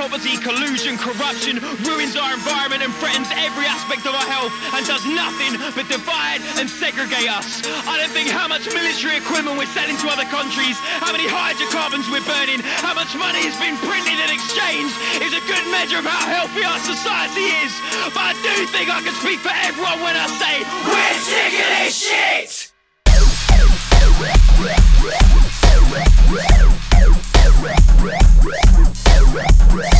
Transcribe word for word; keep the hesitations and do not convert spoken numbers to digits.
poverty, collusion, corruption ruins our environment and threatens every aspect of our health and does nothing but divide and segregate us. I don't think how much military equipment we're selling to other countries, how many hydrocarbons we're burning, how much money has been printed and exchanged is a good measure of how healthy our society is. But I do think I can speak for everyone when I say we're sick of this shit!